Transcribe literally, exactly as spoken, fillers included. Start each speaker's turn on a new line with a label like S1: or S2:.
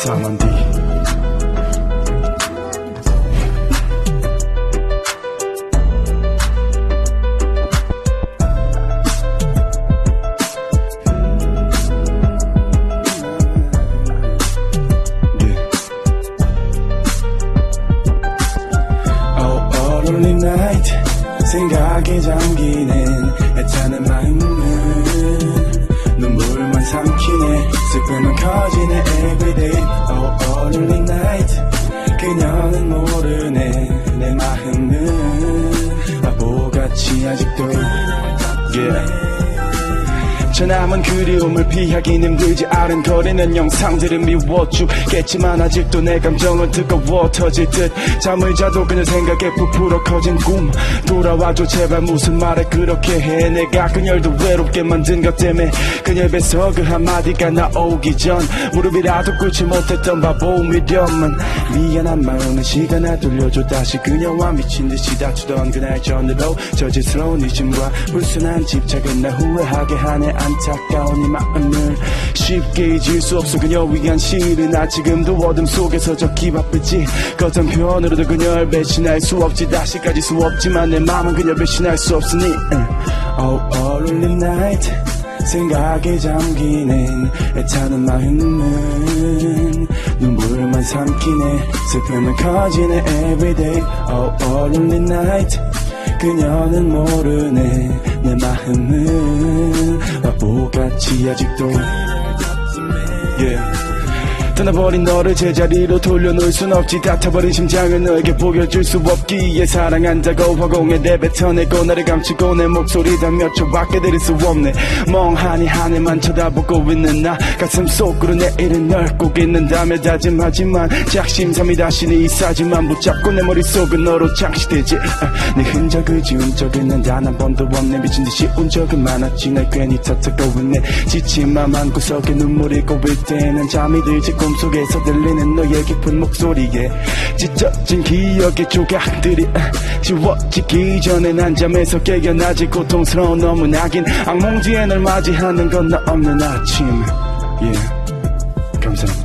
S1: 상한 뒤 Lonely night 생각에 잠기는 애타는 마음은 눈물만 삼키네 슬픔은 커지네 everyday Oh, oh lonely night 그녀는 모르네 내 마음은 바보같이 아직도 yeah. 저 남은 그리움을 피하긴 힘들지 아른거리는 영상들은 미워주겠지만 아직도 내 감정은 뜨거워 터질 듯 잠을 자도 그녀 생각에 부풀어 커진 꿈 돌아와줘 제발 무슨 말을 그렇게 해 내가 그녀를 외롭게 만든 것 때문에 그녀 뱃서 그 한마디가 나오기 전 무릎이라도 꿇지 못했던 바보 미련만 미안한 마음은 시간을 돌려줘 다시 그녀와 미친듯이 다투던 그날 전으로 저질스러운 의심과 불순한 집착은 날 후회하게 하네 안타까운 이 마음을 쉽게 잊을 수 없어 그녀 위한 시를 나 지금도 어둠 속에서 적기 바쁘지 겉한편으로도 그녀를 배신할 수 없지 다시 가질 수 없지만 내 마음은 그녀 배신할 수 없으니 Oh, oh lonely night 생각에 잠기는 애타는 마음은 눈물만 삼키네 슬픔은 커지네 everyday Oh, oh lonely night 그녀는 모르네 내 마음은 바보같이 아직도 yeah. 떠나버린 너를 제자리로 돌려놓을 순 없지 닫아버린 심장을 너에게 보여줄 수 없기에 사랑한다고 화공에 내뱉어내고 나를 감추고 내 목소리 단 몇 초밖에 들을 수 없네 멍하니 하늘만 쳐다보고 있는 나 가슴 속으로 내일은 널 꼭 잊는다며 다짐하지만 작심삼일 다시 네 사진만 붙잡고 내 머릿속은 너로 장식되지 내 흔적을 지운 적은 난 단 한 번도 없네 미친듯이 운 적은 많았지 날 괜히 탓하고 있네 지친 맘 한구석에 눈물이 고일 때 난 잠이 들지 꿈속에서 들리는 너의 깊은 목소리에 찢어진 기억의 조각들이 지워지기 전에 난 잠에서 깨어나지 고통스러운 너무나긴 악몽 뒤에 널 맞이하는 건 나 없는 아침 yeah. 감사합니다.